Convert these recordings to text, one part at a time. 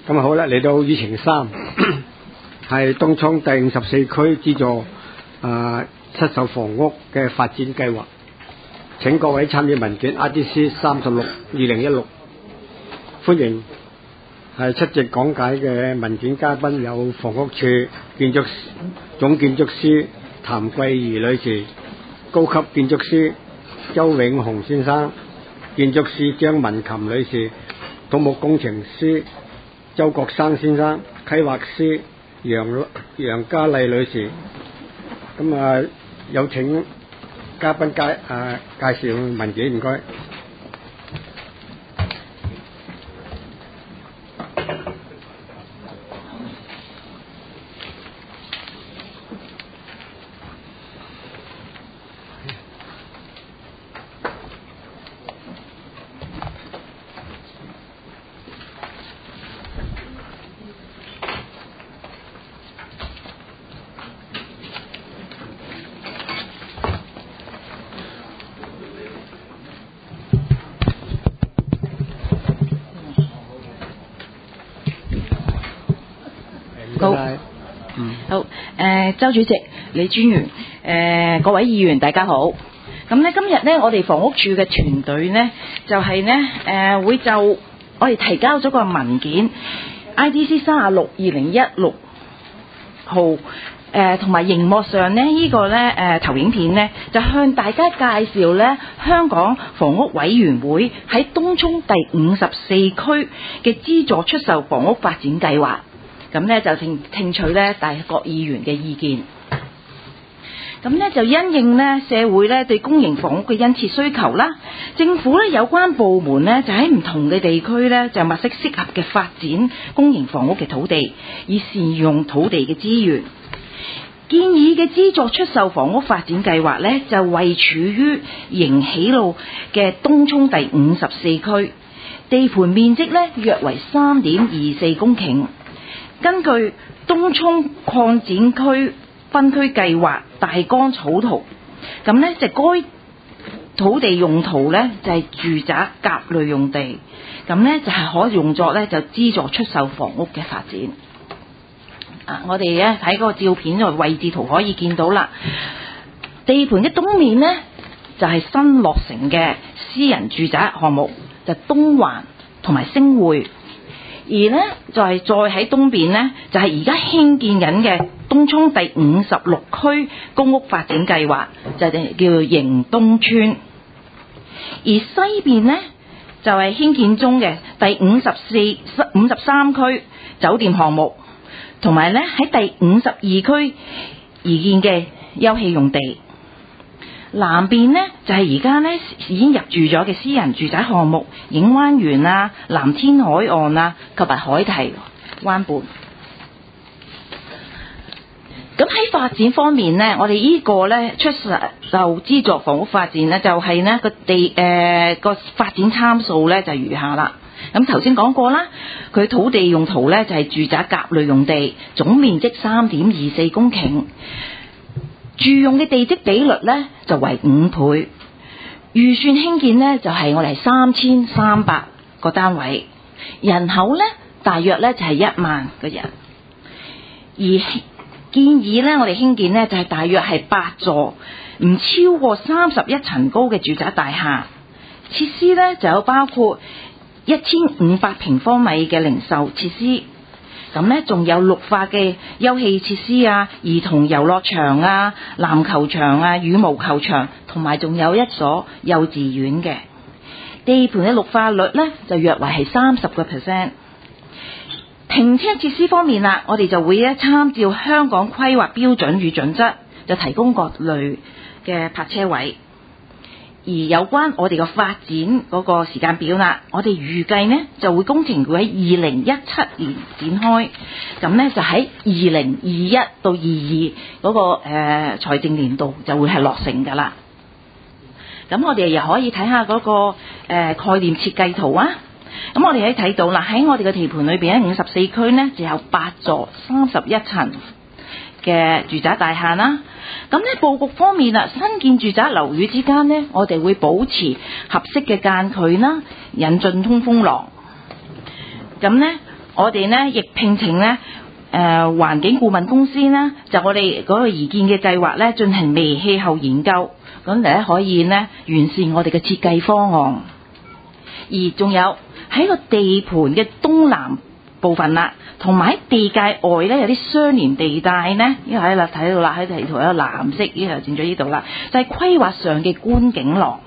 咁好啦，嚟到議程3，係東涌第54區資助出售房屋嘅發展計劃。請各位參與文件 RDC 36/2016，歡迎係出席講解嘅文件嘉賓有房屋處總建築師譚桂儀女士、高級建築師周永雄先生、建築師張文琴女士、土木工程師周國生先生、規劃師楊嘉麗女士。咁有請嘉賓介紹文件，唔該。 好，周主席、李專員、各位議員大家好。咁咧今日咧，我哋房屋處嘅團隊咧，就係咧會就我哋提交咗個文件 IDC 36/2016號，同埋熒幕上咧呢個咧投影片咧，就向大家介紹咧香港房屋委員會喺東涌第54區嘅資助出售房屋發展計劃。咁咧就聽取咧大各議員嘅意見。咁咧就因應咧社會咧對公營房屋嘅殷切需求啦，政府咧有關部門咧就喺唔同嘅地區咧就物色適合嘅發展公營房屋嘅土地，以善用土地嘅資源。建議嘅資助出售房屋發展計劃咧就位處於迎喜路嘅東涌第54區，地盤面積咧約為3.24公頃。根據東涌擴展區分區計劃大綱草圖，咁呢就該土地用途呢就係住宅甲類用地，咁呢就係可用作呢就資助出售房屋嘅發展。我哋呢睇嗰個照片嘅位置圖可以見到啦，地盤嘅東面呢就係新落成嘅私人住宅項目，就東環同埋星匯。而呢就係再喺東邊呢，就係而家興建緊嘅東涌第56區公屋發展計劃，就係叫做迎東村。而西邊呢，就係興建中嘅第53區酒店項目，同埋呢喺第52區而建嘅休憩用地。南邊呢，就係而家呢已經入住咗嘅私人住宅項目影灣園啊、藍天海岸啊及埋海堤灣畔。咁喺發展方面呢，我哋呢個呢出售資助房屋發展呢，就係呢個發展參數呢就如下啦。咁頭先講過啦，佢土地用途呢就係住宅甲類用地，總面積3.24公頃。住用嘅地積比率呢就為5倍，預算興建呢就係我哋3300個單位，人口呢大約呢就係1萬個人，而建議呢我哋興建呢就係大約係8座唔超過31層高嘅住宅大廈，設施呢就有包括1500平方米嘅零售設施。咁呢仲有綠化嘅休憩設施啊、兒童遊樂場啊、籃球場啊、羽毛球場，同埋仲有一所幼稚園嘅。地盤嘅綠化率呢就約為係30%。停車設施方面啦，我哋就會參照香港規劃標準與準則，就提供各類嘅泊車位。而有關我哋嘅發展嗰個時間表啦，我哋預計呢就會工程會喺2017年展開，咁呢就喺2021到22嗰個財政年度就會係落成㗎啦。咁我哋又可以睇下嗰個概念設計圖啊。咁我哋可以睇到啦，喺我哋嘅地盤裏邊喺54區呢就有8座31層嘅住宅大廈啦。咁呢佈局方面啦，新建住宅樓宇之間呢，我哋會保持合適嘅間距啦，引進通風廊。咁呢， 我哋呢亦聘請呢環境顧問公司呢，就我哋嗰個擬建嘅計劃呢進行微氣候研究，咁嚟可以呢完善我哋嘅設計方案。而仲有喺個地盤嘅東南部分啦，同埋喺地界外呢，有啲相連地帶呢，呢個喺度睇到啦，喺地圖有藍色，呢個佔咗呢度啦，就係規劃上嘅觀景廊。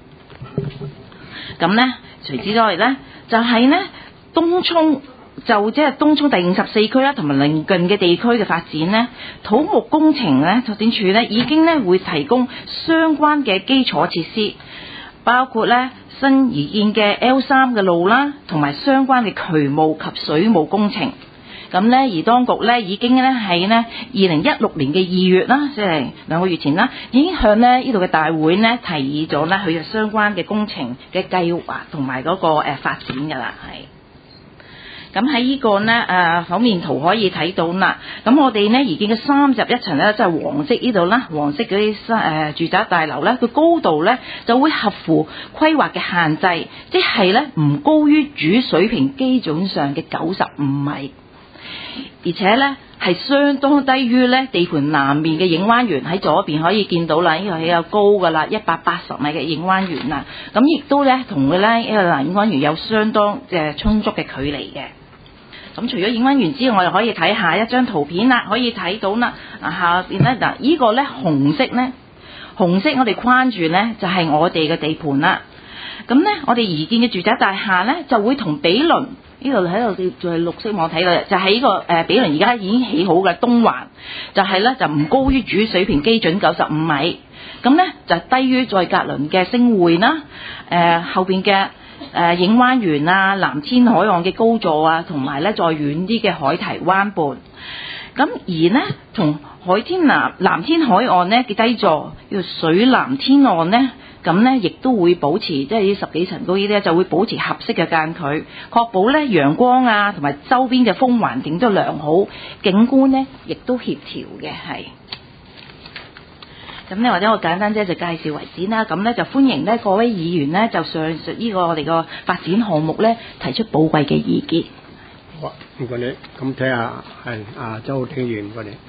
咁呢，除此之外呢，就係呢東涌。就即係東涌第54區啦，同埋鄰近嘅地區嘅發展呢，土木工程呢，發展處呢已經呢會提供相關嘅基礎設施，包括呢新擬建嘅 L3嘅路啦，同埋相關嘅渠務及水務工程。咁呢，而當局呢已經呢喺呢2016年嘅2月啦，即係2個月前啦，已經向呢度嘅大會呢提議咗呢佢嘅相關嘅工程嘅計劃同埋嗰個發展㗎啦，係。咁喺呢個呢剖面圖可以睇到啦。咁我哋呢而建嘅31層呢，即係黃色呢度啦，黃色嗰啲住宅大樓呢，佢高度呢就會合乎規劃嘅限制，即係呢唔高於主水平基準上嘅95米，而且呢係相當低於呢地盤南面嘅影灣園。喺左邊可以見到啦，呢個係有高㗎啦，180米嘅影灣園啦。咁亦都呢同佢呢影灣園有相當充足嘅距離嘅。咁除咗影灣園之外，我哋可以睇下一張圖片啦，可以睇到啦。下邊咧嗱，呢個咧紅色我哋框住咧就係我哋嘅地盤啦。咁咧我哋擬建嘅住宅大廈咧就會同比鄰呢度喺度就係綠色網睇嘅，就係呢個比鄰而家已經起好嘅東環，就係咧就唔高於主水平基準95米，咁咧就低於再隔鄰嘅星匯啦，後邊嘅。影灣園啊、藍天海岸嘅高座啊，同埋咧再遠啲嘅海堤灣畔。咁而呢，同藍天海岸呢嘅低座叫水藍天岸呢，咁呢亦都會保持即係呢10幾層高呢啲就會保持合適嘅間距，確保呢陽光啊同埋周邊嘅風環境都良好，景觀呢亦都協調嘅係。咁呢，或者我簡單就介紹為止啦。咁呢，就歡迎呢各位議員呢，就上述呢個我哋個發展項目呢，提出寶貴嘅意見。 好啊，唔該你。咁睇下係周浩鼎議員，唔該你。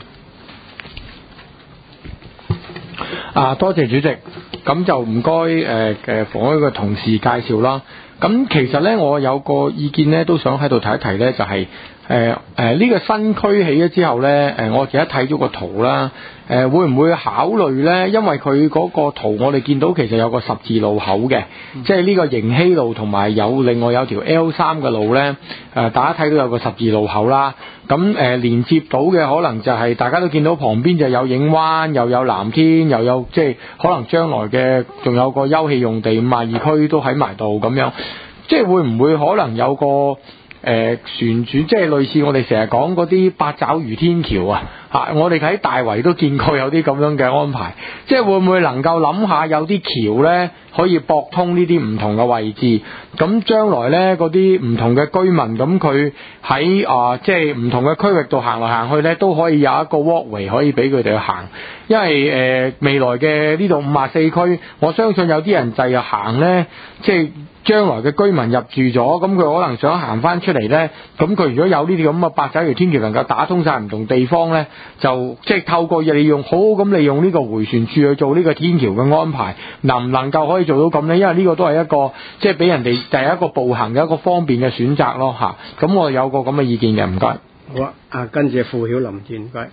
多謝主席。咁就唔該房委嘅同事介紹啦。咁其實呢，我有個意見呢，都想喺度提一提呢，就係呢個新區起咗之後呢，我而家睇咗個圖啦。會唔會考慮呢？因為佢嗰個圖我哋見到其實有個十字路口嘅，即係呢個迎禧路同埋另外有條 L3嘅路呢。大家睇到有個十字路口啦。咁連接到嘅可能就係大家都見到旁邊就有影灣，又有藍天，又有即係可能將來嘅仲有個休憩用地52區都喺埋度咁樣。即係會唔會可能有個旋轉，即係類似我哋成日講嗰啲八爪魚天橋啊？我哋喺大圍都見過有啲咁樣嘅安排，即係會唔會能夠諗下有啲橋呢可以駁通呢啲唔同嘅位置？咁將來呢嗰啲唔同嘅居民，咁佢喺即係唔同嘅區域度行嚟行去呢，都可以有一個 walkway 可以俾佢哋去行。因為未來嘅呢度54區，我相信有啲人就係行呢，即係將來嘅居民入住咗，咁佢可能想行翻出嚟呢。咁佢如果有呢啲咁嘅八爪魚天橋能夠打通晒唔同地方呢，就即係透過利用好咁利用呢個迴旋處去做呢個天橋嘅安排，能唔能夠可以做到咁呢？因為呢個都係一個即係俾人哋就係一個步行嘅一個方便嘅選擇咯嚇。咁我有個咁嘅意見嘅，唔該。 好啊，跟住傅曉林先，唔該。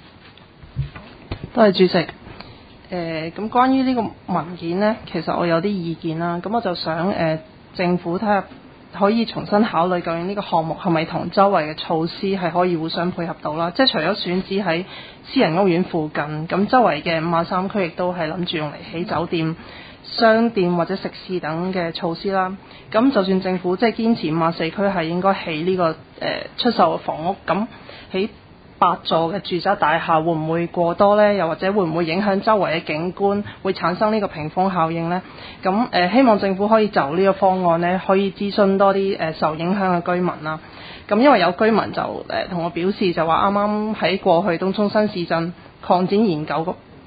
多謝主席。咁關於呢個文件呢，其實我有啲意見啦。咁我就想政府睇下可以重新考慮究竟呢個項目係咪同周圍嘅措施係可以互相配合到啦。即係除咗選址喺私人屋苑附近，咁周圍嘅53區亦都係諗住用嚟起酒店、商店或者食肆等嘅措施啦。咁就算政府即係堅持54區係應該起呢個出售嘅房屋，咁起8座嘅住宅大廈會唔會過多呢？又或者會唔會影響周圍嘅景觀，會產生呢個屏風效應呢？咁希望政府可以就呢個方案呢，可以諮詢多啲受影響嘅居民啦。咁因為有居民就同我表示就話啱啱喺過去東涌新市鎮擴展研究個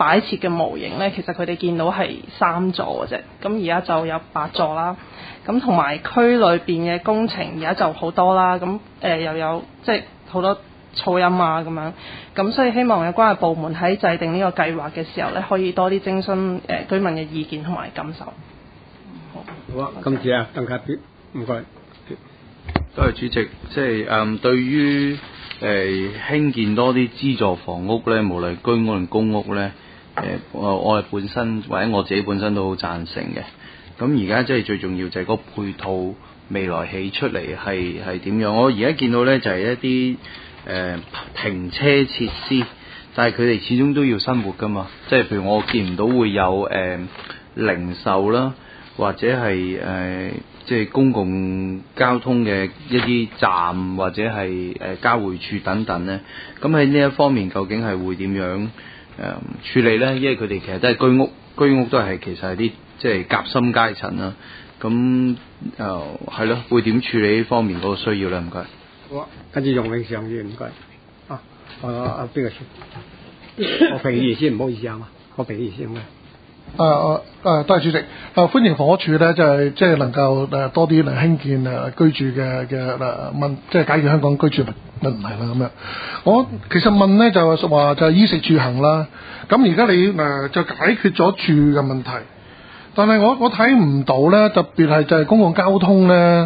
擺設嘅模型呢，其實佢哋見到係3座嘅啫，咁而家就有8座啦。咁同埋區裏邊嘅工程而家就好多啦，咁又有即係好多噪音啊咁樣，咁所以希望有關嘅部門喺制定呢個計劃嘅時候呢，可以多啲徵詢居民嘅意見同埋感受。 好啊，今次啊，鄧家彪，唔該。 多謝主席，即係對於興建多啲資助房屋咧，無論居屋定公屋咧，我係本身或者我自己本身都好贊成嘅。咁而家即係最重要就係個配套未來起出嚟係點樣？我而家見到咧就係一啲停車設施，但係佢哋始終都要生活噶嘛。即係譬如我見唔到會有零售啦，或者係即係公共交通嘅一啲站或者係交匯處等等咧。咁喺呢一方面究竟係會點樣處理咧？因為佢哋其實都係居屋都係其實係啲即係夾心階層啦。咁係咯，會點處理呢方面嗰個需要咧？唔該。 好啊，跟住容永常議員，唔該。邊個先？何平議員先，唔好意思啊嘛，何平議員先唔該。 多謝主席。歡迎房屋署咧，就係即係能夠多啲嚟興建居住嘅即係解決香港居住問題啦咁樣。我其實問咧就話就係衣食住行啦。咁而家你就解決咗住嘅問題，但係我睇唔到咧，特別係就係公共交通咧。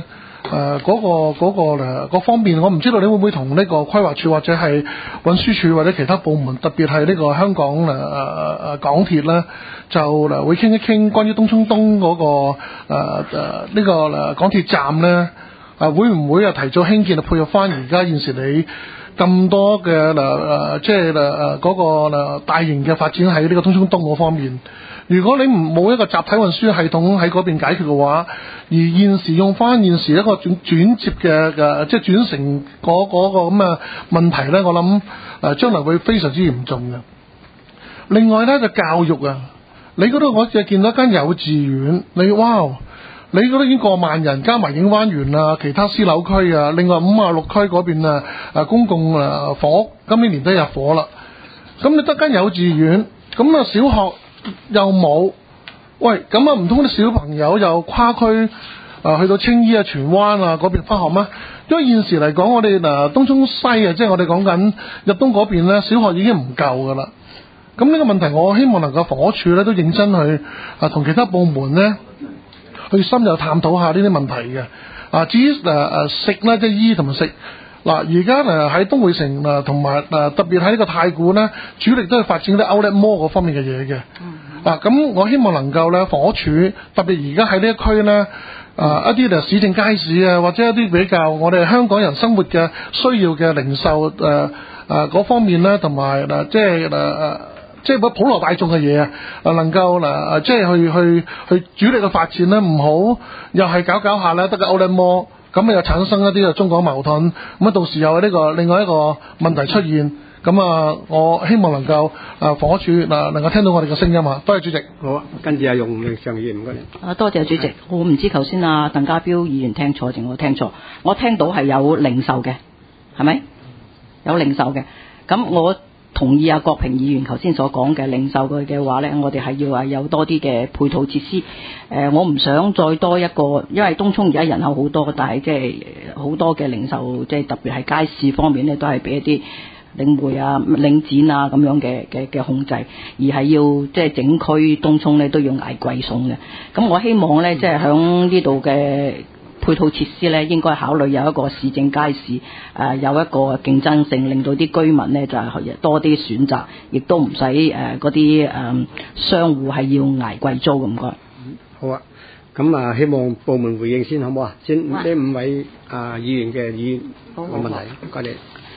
嗰方面，我唔知道你會唔會同呢個規劃署或者係運輸署或者其他部門，特別係呢個香港港鐵咧，就會傾一傾關於東涌東嗰個呢個港鐵站咧，會唔會提早興建，配合翻而家現時你咁多嘅即係嗰個大型嘅發展喺呢個東涌東嗰方面？如果你冇一個集體運輸系統喺嗰邊解決嘅話，而現時用翻現時一個轉接嘅即係轉乘嗰個咁嘅問題咧，我諗將來會非常之嚴重嘅。另外咧就教育啊，你嗰度我就見到一間幼稚園，你嗰度已經過萬人，加埋影灣園啊，其他私樓區啊，另外56區嗰邊公共房屋今年年底入伙啦。咁你得間幼稚園，咁小學又冇，喂，咁唔通啲小朋友又跨區去到青衣啊、荃灣啊嗰邊返學咩？因為現時嚟講，我哋東涌西啊，即係我哋講緊入東嗰邊咧，小學已經唔夠噶啦。咁呢個問題，我希望能夠房屋署咧都認真去同其他部門咧去深入探討下呢啲問題嘅。至於食咧，即係醫同埋食。而家喺東薈城同埋特別喺呢個太古咧，主力都係發展啲 Outlet Mall 嗰方面嘅嘢嘅。咁我希望能夠咧，房屋署特別而家喺呢一區咧，一啲市政街市啊，或者一啲比較我哋香港人生活嘅需要嘅零售嗰方面咧，同埋即係普羅大眾嘅嘢啊，能夠即係去主力嘅發展咧，唔好又係搞下咧，得個 Outlet Mall。咁又產生一啲中港矛盾，咁到時有呢個另外一個問題出現，咁我希望能夠房屋署能夠聽到我哋嘅聲音啊！多謝主席。 好啊，跟住容永常議員，唔該你。 多謝主席。我唔知頭先鄧家彪議員聽錯定我聽錯，我聽到係有零售嘅，係咪？有零售嘅，咁我同意郭平議員頭先所講嘅零售嘅話呢，我哋係要有多啲嘅配套設施。我唔想再多一個，因為東涌而家人口好多，但係即係好多嘅零售，即係特別係街市方面呢，都係俾一啲領匯啊、領展啊咁樣嘅控制，而係要即係整區東涌呢都要捱貴餸嘅。咁我希望呢，即係響呢度嘅配套設施咧，應該考慮有一個市政街市，有一個競爭性，令到啲居民咧就係多啲選擇，亦都唔使嗰啲商戶係要捱貴租咁該。 好啊，咁希望部門回應先好唔好啊？先呢5位議員嘅意見冇問題，唔該你。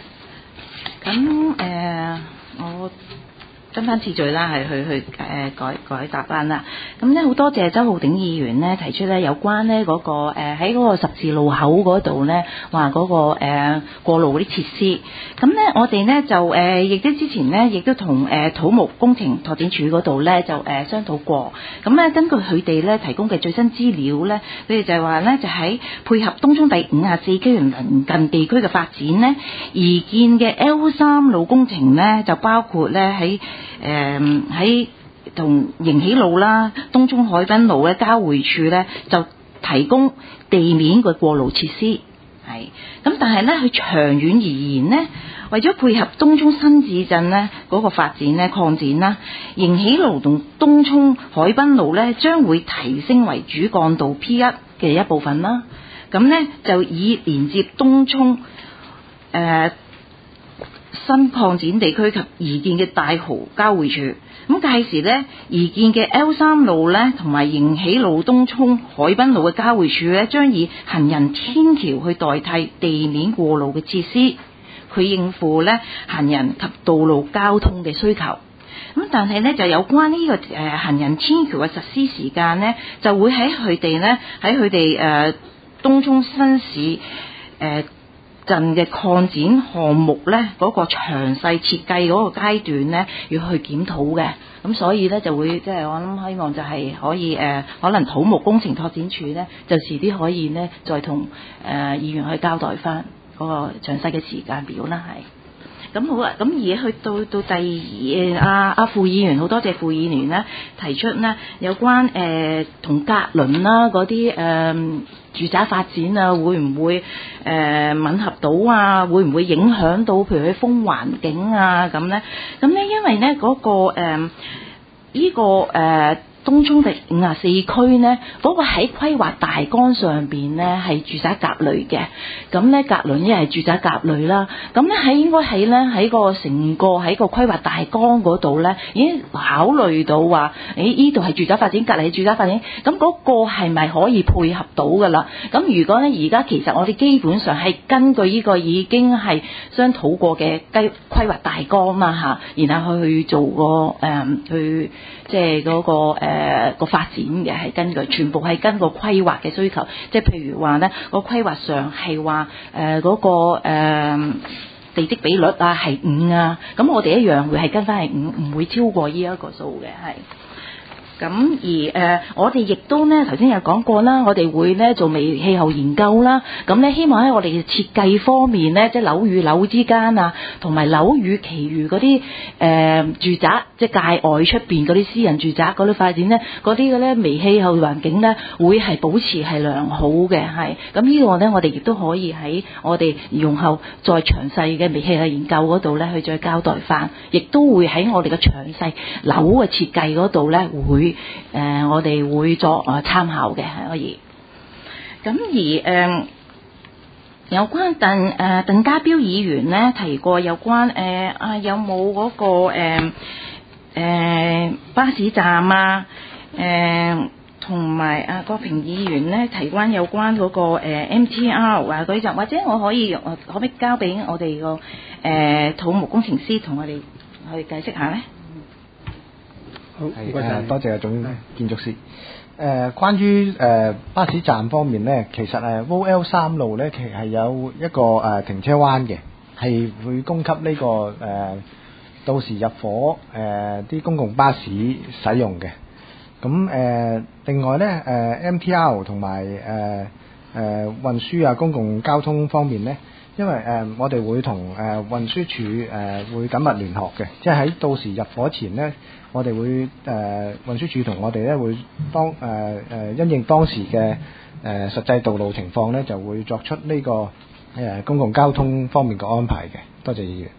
咁我跟翻次序啦，係去改答翻啦。咁咧好多謝周浩鼎議員呢提出咧有關呢嗰個喺嗰個十字路口嗰度呢話嗰個過路嗰啲設施。咁呢我哋呢就亦都之前呢亦都同土木工程拓展署嗰度呢就商討過。咁呢根據佢哋呢提供嘅最新資料呢，佢哋就係話呢就喺配合東涌第54區鄰近地區嘅發展呢，而建嘅 L3 路工程呢就包括呢喺喺同迎喜路啦、東涌海濱路嘅交匯處咧，就提供地面嘅過路設施。係咁，但係咧，佢長遠而言咧，為咗配合東涌新市鎮咧嗰個發展咧擴展啦，迎喜路同東涌海濱路咧將會提升為主幹道 P1 嘅一部分啦。咁咧就以連接東涌新擴展地區及擬建嘅大蠔交匯處。咁屆時咧，擬建嘅 L3 路咧，同埋迎喜路、東涌海濱路嘅交匯處咧，將以行人天橋去代替地面過路嘅設施，佢應付咧行人及道路交通嘅需求。咁但係咧，就有關呢個行人天橋嘅實施時間咧，就會喺佢哋東涌新市鎮嘅擴展項目咧，嗰個詳細設計嗰個階段咧，要去檢討嘅。咁所以咧就會即係我諗希望就係可以可能土木工程拓展署咧，就遲啲可以咧再同議員去交代翻嗰個詳細嘅時間表啦，係。咁好啊！咁而去到第二副議員，好多謝副議員咧提出呢有關同格倫啦嗰啲住宅發展啊，會唔會吻合到啊？會唔會影響到譬如佢風環境啊咁咧？咁咧因為咧嗰個東涌第54區呢，嗰個喺規劃大綱上邊呢係住宅甲類嘅，咁呢格倫亦係住宅甲類啦。咁呢應該喺個成個喺個規劃大綱嗰度呢，已經考慮到話，呢度係住宅發展，隔離係住宅發展，咁嗰個係咪可以配合到㗎啦？咁如果呢而家其實我哋基本上係根據呢個已經係商討過嘅規劃大綱啦嚇，然後去做個去即係嗰個發展嘅係根據全部係跟個規劃嘅需求，即係譬如話咧個規劃上係話嗰個地積比率啊係5啊，咁我哋一樣會係跟翻係5，唔會超過呢一個數嘅係。咁而我哋亦都咧頭先有講過啦，我哋會咧做微氣候研究啦。咁咧希望喺我哋嘅設計方面咧，即係樓與樓之間啊，同埋樓與其餘嗰啲住宅，即係界外出邊嗰啲私人住宅嗰啲發展咧，嗰啲嘅咧微氣候環境咧會係保持係良好嘅，係。咁呢個咧我哋亦都可以喺我哋用後再詳細嘅微氣候研究嗰度咧去再交代翻，亦都會喺我哋嘅詳細樓嘅設計嗰度咧會。我哋會作參考嘅係可以。咁而有關鄧家彪議員咧提過有關有冇嗰個巴士站啊同埋郭平議員咧提關有關嗰個MTR 啊嗰啲站，或者我可以可唔可以交俾我哋個土木工程師同我哋去解釋下咧？ 係多謝總建築師。關於巴士站方面咧，其實OL3路咧，其實係有一個停車灣嘅，係會供給呢個到時入伙啲公共巴士使用嘅。咁另外咧MTR 同埋運輸啊公共交通方面咧，因為我哋會同運輸署會緊密聯絡嘅，即係喺到時入伙前咧，我哋會運輸署同我哋咧會因應當時嘅實際道路情況咧，就會作出呢個公共交通方面嘅安排嘅。多謝議員。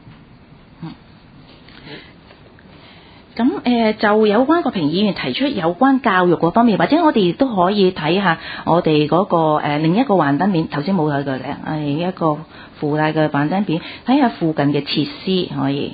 咁就有關郭平議員提出有關教育嗰方面，或者我哋亦都可以睇下我哋嗰個另一個幻燈片，頭先冇睇過嘅，係一個附帶嘅幻燈片，睇下附近嘅設施可以。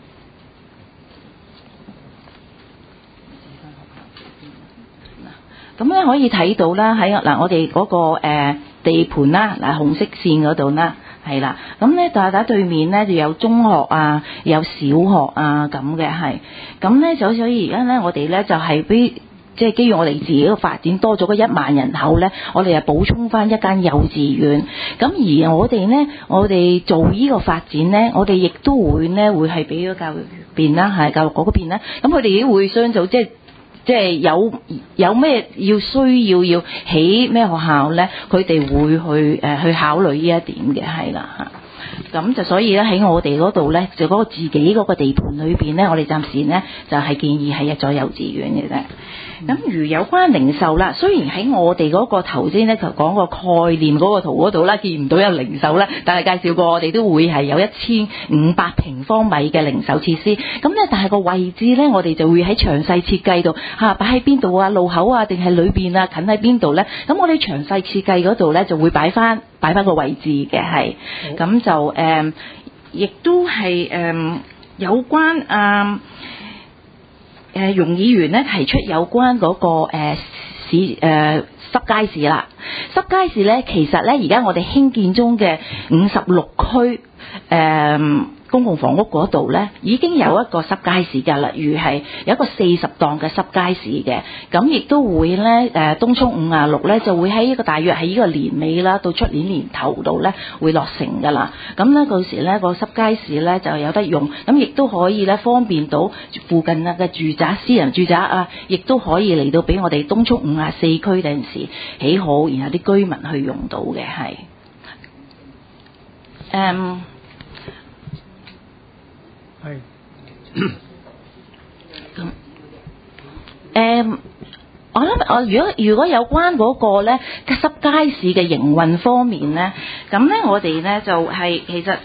咁咧可以睇到啦，喺我哋嗰個地盤啦，紅色線嗰度啦。係啦，咁咧大打對面咧就有中學啊，有小學啊咁嘅係，咁咧所以而家咧我哋咧就係即係基於我哋自己嘅發展多咗嗰1萬人口咧，我哋就補充翻一間幼稚園。咁而我哋做呢個發展咧，我哋亦都會係俾咗教育邊啦，係教育局嗰邊啦。咁佢哋亦都會相組即係有咩需要起咩學校咧，佢哋會去考慮呢一點嘅，係啦嚇。 咁就所以咧喺我哋嗰度咧，就嗰個自己嗰個地盤裏邊咧，我哋暫時咧就係建議係一所幼稚園嘅啫。咁如有關零售啦，雖然喺我哋嗰個頭先咧就講個概念嗰個圖嗰度啦，見唔到有零售咧，但係介紹過我哋都會係有1500平方米嘅零售設施。咁咧，但係個位置咧，我哋就會喺詳細設計度擺喺邊度啊，路口啊，定係裏邊啊，近喺邊度咧？咁我哋詳細設計嗰度咧就會擺翻個位置嘅，係咁就亦都係有關容議員咧提出有關嗰個濕街市啦。濕街市咧，其實咧而家我哋興建中嘅56區公共房屋嗰度咧，已經有一個濕街市㗎，例如係有一個40檔嘅濕街市嘅，咁亦都會咧東涌56咧就會喺一個大約喺呢個年尾啦，到出年年頭度咧會落成㗎啦。咁咧嗰時咧個濕街市咧就有得用，咁亦都可以咧方便到附近嘅住宅、私人住宅啊，亦都可以嚟到俾我哋東涌54區嗰陣時起好，然後啲居民去用到嘅係我諗如果有關嗰個咧濕街市嘅營運方面咧，咁咧我哋咧就係其實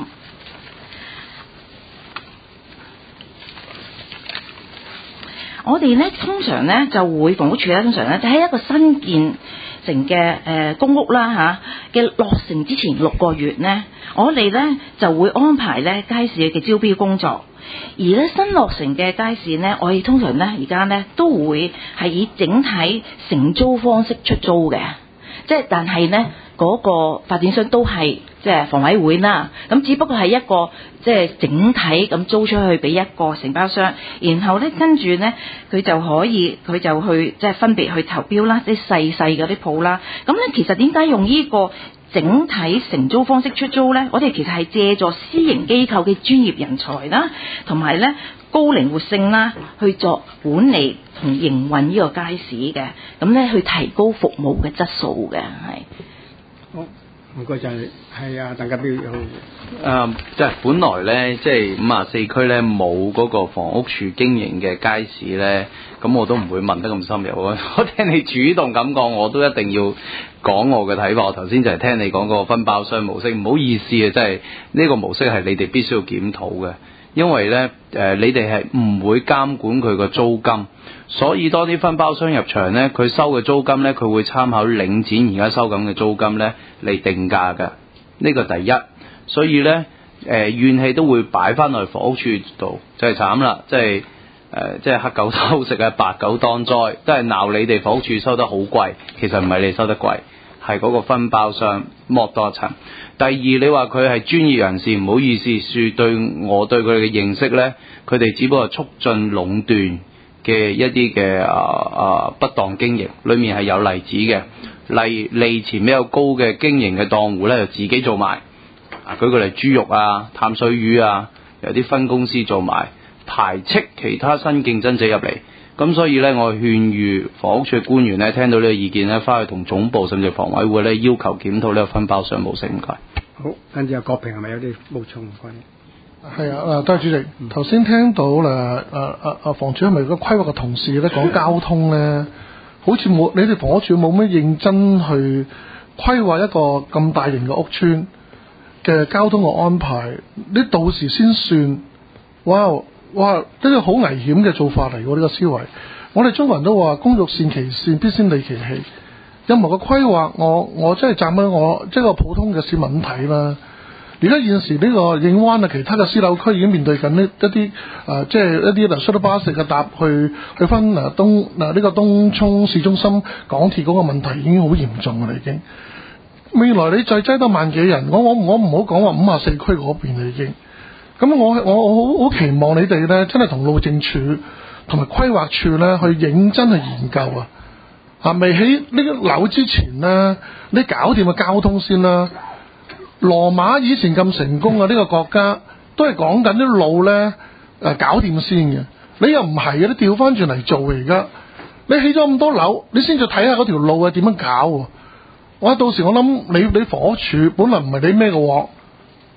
我哋咧通常咧就會房屋署咧通常咧就喺一個新建成嘅公屋啦嘅落成之前6個月咧，我哋咧就會安排咧街市嘅招標工作。而咧新落成嘅街市咧，我哋通常咧而家咧都會係以整體承租方式出租嘅，即係但係咧嗰個發展商都係即係房委會啦，咁只不過係一個即係整體咁租出去俾一個承包商，然後咧跟住咧佢就去即係分別去投標啦，啲細嗰啲鋪啦，咁咧其實點解用呢個整體承租方式出租呢？我哋其實係借助私營機構嘅專業人才啦，同埋呢高靈活性啦，去作管理同營運呢個街市嘅，咁呢去提高服務嘅質素嘅，係。 好，唔該晒你。係啊，鄧家彪即係本來呢，即係54區呢冇嗰個房屋署經營嘅街市呢，咁我都唔會問得咁深入啊！我聽你主動咁講，我都一定要講我嘅睇法。我頭先就係聽你講個分包商模式，唔好意思啊，即係呢個模式係你哋必須要檢討嘅，因為呢，你哋係唔會監管佢個租金，所以當啲分包商入場呢，佢收嘅租金呢，佢會參考領展而家收緊嘅租金呢嚟定價㗎。呢個第一，所以呢，怨氣都會擺翻落去房屋署度，就係慘啦，即係黑狗偷食啊，白狗當災，都係鬧你哋房屋署收得好貴，其實唔係你收得貴，係嗰個分包商剝多一層。第二，你話佢係專業人士，唔好意思，我對佢哋嘅認識呢，佢哋只不過促進壟斷嘅一啲嘅不當經營，裡面係有例子嘅。利錢比較高嘅經營嘅檔戶咧，就自己做埋。舉個例，豬肉啊、淡水魚啊，有啲分公司做埋，排斥其他新競爭者入嚟。咁所以咧，我勸喻房屋署嘅官員咧，聽到呢個意見咧，翻去同總部甚至房委會咧，要求檢討呢個分包商模式。唔該。 好，跟住阿郭平係咪有啲補充？唔該。 係啊，多謝主席。頭先聽到房署係咪個規劃嘅同事咧講交通咧？好似冇，你哋房屋署冇咩認真去規劃一個咁大型嘅屋邨嘅交通嘅安排，你到時先算。哇！呢個好危險嘅做法嚟喎，呢個思維。我哋中國人都話工欲善其事，必先利其器。任何嘅規劃，我真係站喺我即係個普通嘅市民睇啦。而家現時呢個影灣啊，其他嘅私樓區已經面對緊呢一啲即係一啲shuttle巴士嘅搭去翻呢個東涌市中心港鐵嗰個問題已經好嚴重㗎啦，已經。未來你再擠多萬幾人，我唔好講話54區嗰邊啦已經。咁我好期望你哋咧，真係同路政署同埋規劃處咧去認真去研究未起呢個樓之前咧，你搞掂個交通先啦。羅馬以前咁成功呢個國家都係講緊啲路咧搞掂先嘅，你又唔係嘅，你調翻轉嚟做而家，你起咗咁多樓，你先至睇下嗰條路係點樣搞喎。到時我諗你房屋署本來唔係你咩嘅鑊，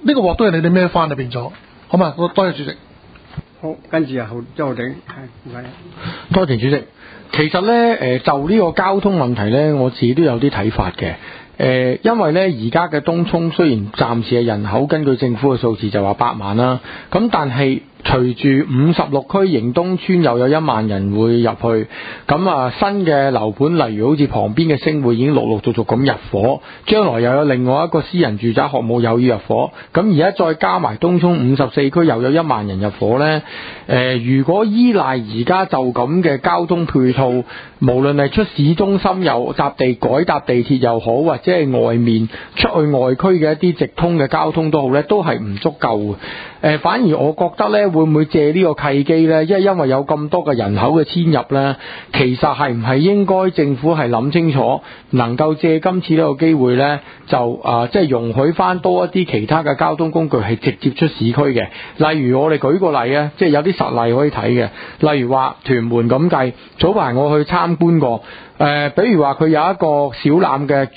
呢個鑊都係你哋孭翻就變咗，好嘛？多謝主席。 好，跟住啊，周浩鼎，係唔該。 多謝主席。其實咧，就呢個交通問題咧，我自己都有啲睇法嘅。因為咧而家嘅東涌雖然暫時嘅人口根據政府嘅數字就話8萬啦，咁但係隨住56區迎東村又有1萬人會入去，咁啊新嘅樓盤例如好似旁邊嘅星匯已經陸陸續續咁入伙，將來又有另外一個私人住宅項目又要入伙，咁而家再加埋東涌54區又有1萬人入伙呢。如果依賴而家就咁嘅交通配套，無論係出市中心又搭地改搭地鐵又好，或者係外面出去外區嘅一啲直通嘅交通都好呢，都係唔足夠嘅。反而我覺得呢，會唔會借呢個契機呢？因為有咁多嘅人口嘅遷入呢，其實係唔係應該政府係諗清楚，能夠借今次呢個機會呢，就即係容許翻多一啲其他嘅交通工具係直接出市區嘅。例如我哋舉個例啊，即係有啲實例可以睇嘅，例如話屯門咁計，早排我去參觀過。比如話佢有一個小欖嘅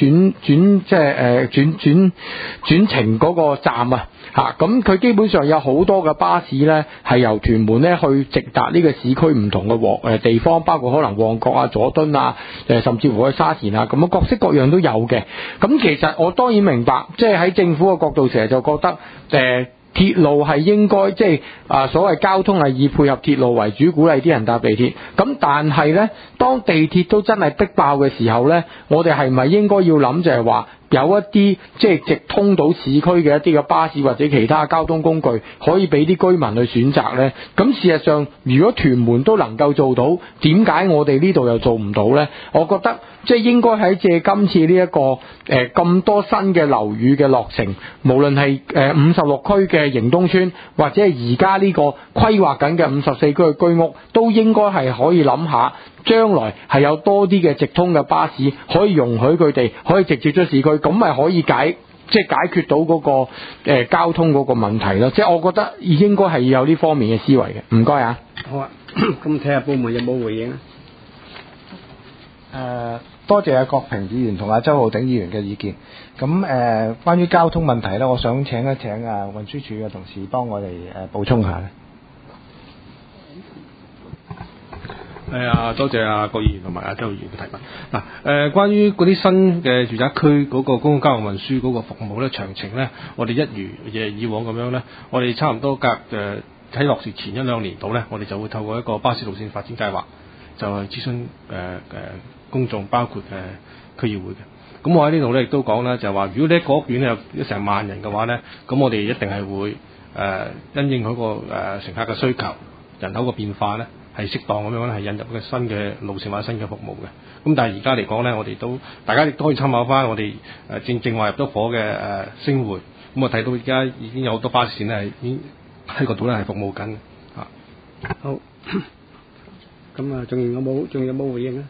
轉程嗰個站啊，咁佢基本上有好多嘅巴士呢係由屯門呢去直達呢個市區唔同嘅地方，包括可能旺角啊、佐敦啊，甚至乎去沙田啊，咁各式各樣都有嘅。咁其實我當然明白，即係喺政府嘅角度成日就覺得鐵路係應該即係所謂交通係以配合鐵路為主，鼓勵啲人搭地鐵。咁但係呢，當地鐵都真係逼爆嘅時候呢，我哋係咪應該要諗就係話有一啲即係直通到市區嘅一啲嘅巴士或者其他交通工具，可以俾啲居民去選擇呢？咁事實上，如果屯門都能夠做到，點解我哋呢度又做唔到呢？我覺得即係應該喺借今次呢一個咁多新嘅樓宇嘅落成，無論係56區嘅迎東村，或者係而家呢個規劃緊嘅54區嘅居屋，都應該係可以諗下，將來係有多啲嘅直通嘅巴士，可以容許佢哋可以直接出市區，咁咪可以解決到嗰個交通嗰個問題咯。即係我覺得應該係有呢方面嘅思維嘅。唔該啊。 好啊，咁睇下部門有冇回應啊？ 多謝阿郭平議員同阿周浩鼎議員嘅意見。咁關於交通問題呢，我想請一請運輸署嘅同事幫我哋補充下咧。 多謝阿郭議員同埋阿周議員嘅提問。嗱，關於嗰啲新嘅住宅區嗰個公共交通運輸嗰個服務咧，詳情咧，我哋一如以往咁樣咧，我哋差唔多喺落實前1-2年度咧，我哋就會透過一個巴士路線發展計劃，就去諮詢公眾，包括區議會嘅。咁我喺呢度咧亦都講啦，就係話如果呢一個屋苑有成萬人嘅話咧，咁我哋一定係會因應嗰個乘客嘅需求、人口嘅變化咧，係適當咁樣係引入嘅新嘅路線或者新嘅服務嘅。咁但係而家嚟講咧，我哋大家亦都可以參考翻我哋正話入咗伙嘅星匯。咁我睇到而家已經有好多巴士線咧係已經喺嗰度咧係服務緊啊。 好，咁啊，仲有冇回應啊？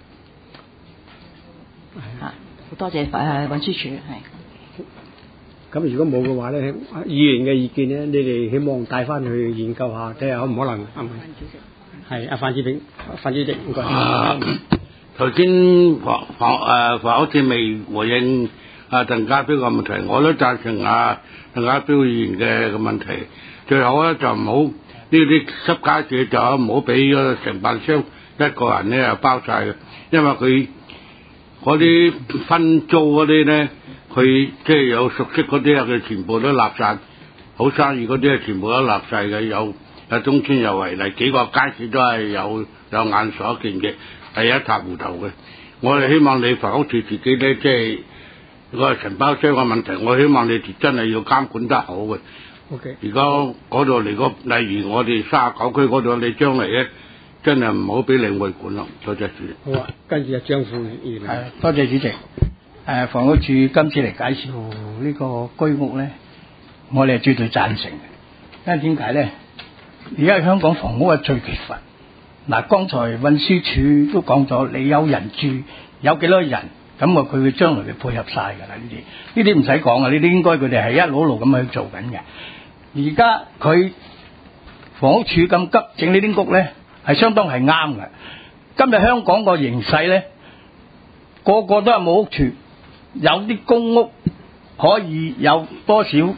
好多謝運輸署係。 咁如果冇嘅話咧，議員嘅意見咧，你哋希望帶翻去研究下，睇下可唔可能？係阿范志炳，范主席唔該。 頭先房屋署未回應鄧家彪個問題，我都贊成鄧家彪議員嘅個問題。最好咧就唔好呢啲濕街市就唔好俾個承辦商一個人咧包晒嘅，因為佢嗰啲分租嗰啲咧，佢即係有熟悉嗰啲啊，佢全部都立晒，好生意嗰啲啊全部都立晒嘅。有東村又為例，幾個街市都係有眼所見嘅，係一塌糊塗嘅。我哋希望你房屋署自己咧，即係嗰個承包商嘅問題，我希望你哋真係要監管得好嘅。 OK。 如果嗰度嚟個，例如我哋39區嗰度，你將嚟咧真係唔好俾領匯管咯。多謝主席。 好啊，跟住張副議員。 多謝主席。房屋署今次嚟介紹呢個居屋咧，我哋係絕對贊成嘅。因為點解咧？而家香港房屋係最缺乏。嗱，剛才運輸署都講咗，你有人住，有幾多人，咁佢會將來會配合晒㗎啦。呢啲唔使講啊，呢啲應該佢哋係一路咁去做緊嘅。而家佢房屋署咁急整呢啲屋咧，係相當係啱嘅。今日香港個形勢咧，個個都係冇屋住，有啲公屋可以有多少，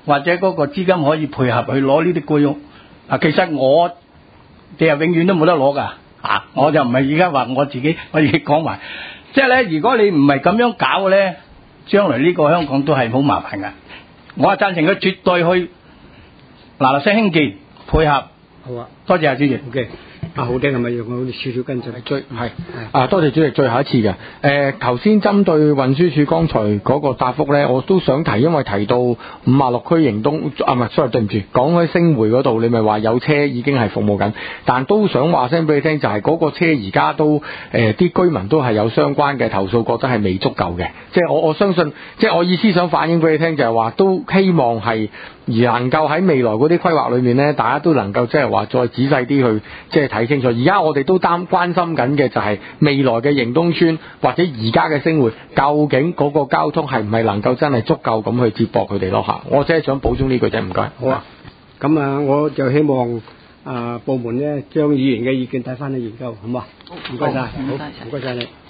或者嗰個資金可以配合去攞呢啲居屋。其實我哋係永遠都冇得攞㗎。我就唔係而家話我自己講埋，即係咧，如果你唔係咁樣搞嘅咧，將來呢個香港都係好麻煩㗎。我係贊成佢絕對去嗱聲興建配合。 好啊， 多謝主席。 OK。阿浩丁係咪用我少少跟進？ 多謝主席，最後一次嘅。頭先針對運輸署剛才嗰個答覆咧，我都想提，因為提到56區營東唔係 sorry 對唔住，講開星匯嗰度，你咪話有車已經係服務緊，但都想話聲俾你聽，就係嗰個車而家都啲居民都係有相關嘅投訴，覺得係未足夠嘅。即係我相信，即係我意思想反映俾你聽，就係話都希望係而能夠喺未來嗰啲規劃裏面咧，大家都能夠即係話再仔細啲去即係睇清楚。而家我哋都關心緊嘅就係未來嘅迎東村或者而家嘅星匯，究竟嗰個交通係唔係能夠真係足夠咁去接駁佢哋咯嚇？我真係想補充呢句啫，唔該。 好啊，咁啊，我就希望部門咧將議員嘅意見睇翻去研究，好嘛？唔該晒，好，唔該晒你。